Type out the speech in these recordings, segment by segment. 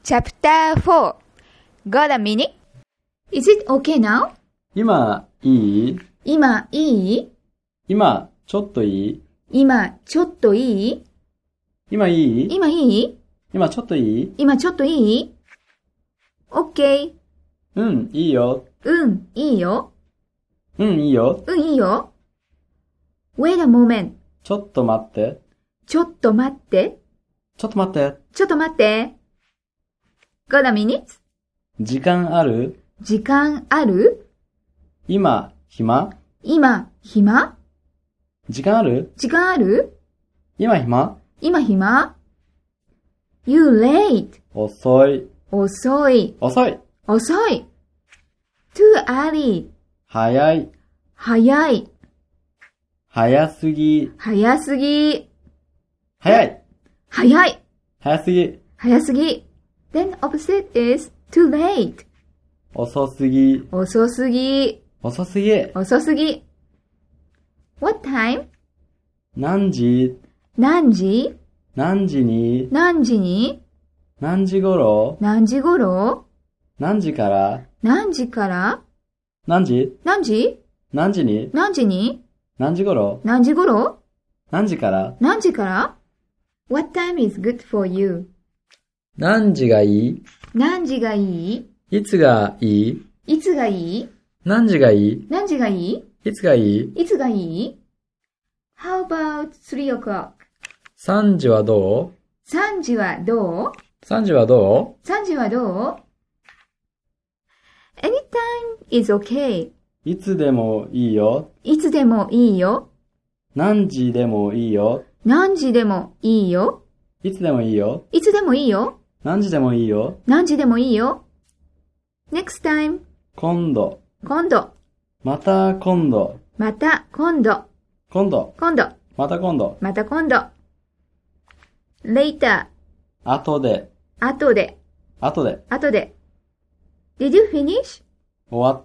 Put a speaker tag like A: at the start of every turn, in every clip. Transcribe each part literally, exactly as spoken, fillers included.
A: Chapter four. Got a minute? Is it okay now?
B: 今、いい？
A: 今、いい？
B: 今、ちょっといい？
A: 今、ちょっといい？
B: 今いい？
A: 今いい？
B: 今ちょっといい？
A: 今ちょっといい？ OK。
B: うん、いいよ。
A: うん、いいよ。
B: うん、いいよ。
A: うん、いいよ。Wait a moment.
B: ちょっと待って。
A: ちょっと待って。
B: ちょっと待って。
A: ちょっと待って。Got a minute?
B: 時間ある？
A: 時間ある？
B: 今、暇？
A: 今、暇？
B: 時間ある？
A: 時間ある？
B: 今暇？
A: 今暇？ You late.
B: 遅い。
A: 遅い。
B: 遅い。
A: 遅い。Too early.
B: 早い。
A: 早い。
B: 早すぎ。
A: 早すぎ。
B: 早い。
A: 早い。
B: 早すぎ。
A: 早すぎ。Then opposite is too late.
B: 遅すぎ。
A: 遅すぎ。
B: 遅すぎ。
A: 遅すぎ。What time?
B: 何時？
A: 何時？
B: 何時に？
A: 何時に？
B: 何時頃？
A: 何時頃？
B: 何時から？
A: 何時から？
B: 何時？
A: 何時？
B: 何時に？
A: 何時に？
B: 何時頃？
A: 何時頃？
B: 何時から？
A: 何時から？ What time is good for you?
B: 何時がいい？
A: 何時がいい？
B: いつがいい？
A: いつがいい？
B: 何時がいい？
A: 何時がいい？
B: いつがいい？
A: いつがいい？ How about three o'clock?
B: さんじはどう？
A: さんじはどう？
B: さんじはどう？
A: さんじはどう？ Anytime is okay.
B: いつでもいいよ。
A: いつでもいいよ。
B: 何時でもいいよ。
A: 何時でもいいよ。
B: いつでもいいよ。
A: いつでもいいよ。
B: 何時でもいいよ。
A: 何時でもいいよ。Next time.
B: 今度。
A: 今度。
B: また今度。
A: また今度。
B: 今度。
A: 今度。
B: また今度。
A: また今度。Later.
B: 後で。
A: 後で。
B: 後で。
A: 後で。Did you finish?
B: 終わった？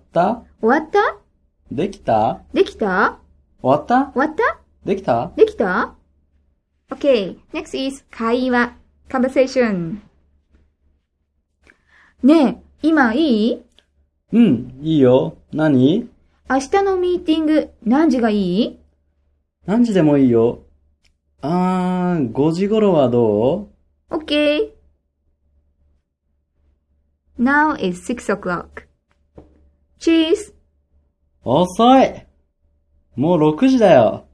A: 終わった？
B: できた？
A: できた？
B: 終わった？
A: 終わった？
B: できた？
A: できた？ Okay, next is 会話 conversation. ねえ、今いい？
B: うん、いいよ。何？
A: 明日のミーティング何時がいい？
B: 何時でもいいよ。あー、ごじ頃はどう？
A: Okay. Now is six o'clock. Cheese.
B: 遅い。もうろくじだよ。